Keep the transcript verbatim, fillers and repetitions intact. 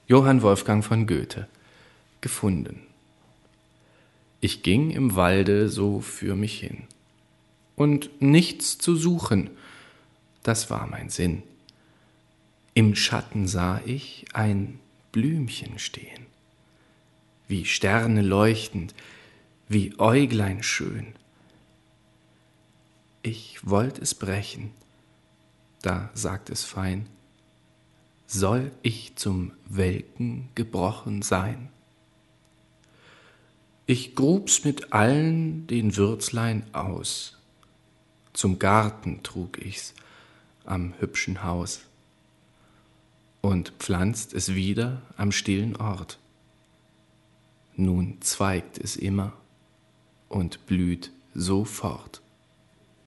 Johann Wolfgang von Goethe. Gefunden. Ich ging im Walde so für mich hin. Und nichts zu suchen, das war mein Sinn. Im Schatten sah ich ein Blümchen stehen, wie Sterne leuchtend, wie Äuglein schön. Ich wollt es brechen, da sagt es fein: Soll ich zum Welken gebrochen sein? Ich grub's mit allen den Würzlein aus, zum Garten trug ich's am hübschen Haus und pflanzt es wieder am stillen Ort. Nun zweigt es immer und blüht so fort.